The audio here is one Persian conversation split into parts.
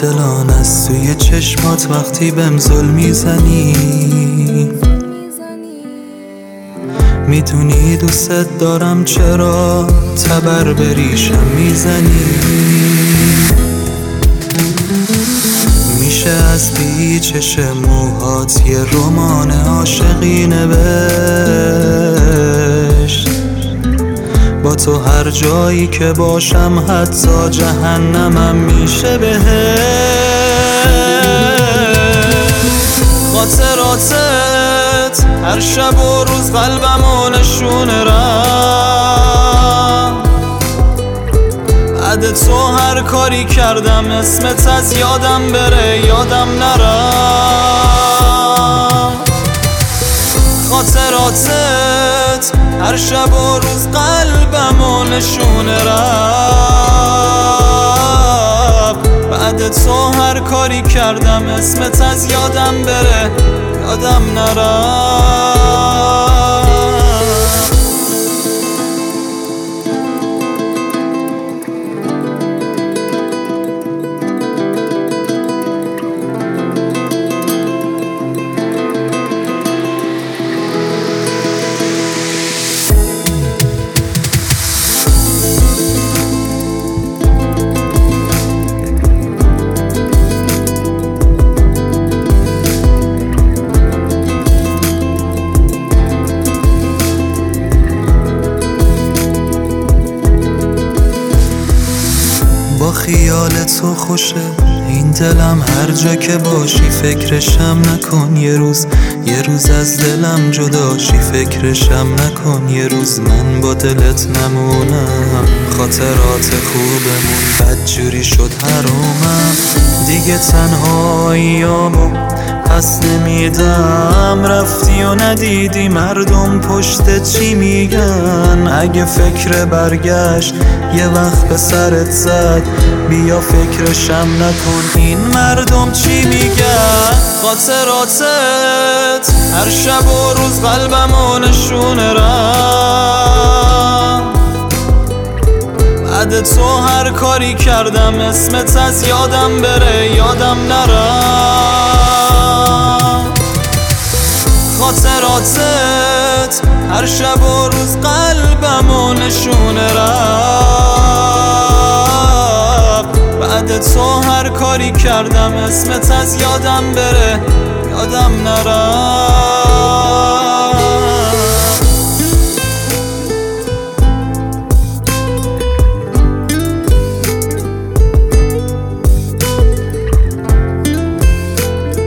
دلان از توی چشمات وقتی بهم ظلم میزنی. میدونی دوست دارم چرا تبر بریشم میزنی. میشه از پیچش موهات یه رمان عاشقی نوشت. با تو هر جایی که باشم حتی جهنمم میشه بهشت. خاطراتت هر شب و روز قلبمو نشونه رم. بعد تو هر کاری کردم اسمت از یادم بره یادم نرم. خاطراتت هر شب و روز قلبمو نشونه رم. بعد تو هر کاری کردم اسمت از یادم بره یادم نرم. با خیال تو خوشه این دلم، هر جا که باشی فکرشم نکن. یه روز از دلم جداشی فکرشم نکن. یه روز من با دلت نمونم. خاطرات خوبمون بدجوری شد حرامم. دیگه تنهاییامو پس نمیدم. رفتی و ندیدی مردم پشت چی میگن. اگه فکر برگشت یه وقت به سرت زد بیا فکرشم نکن این مردم چی میگن. خاطراتت هر شب و روز قلبمو نشونه رم. بعد تو هر کاری کردم اسمت از یادم بره یادم نرم. خاطراتت هر شب و روز قلبمو نشونه رم. بعد تو هر کاری کردم اسمت از یادم بره یادم نرم.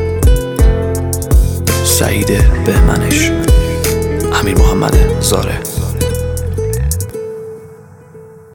سعید بهمنش، امیر محمد زاره.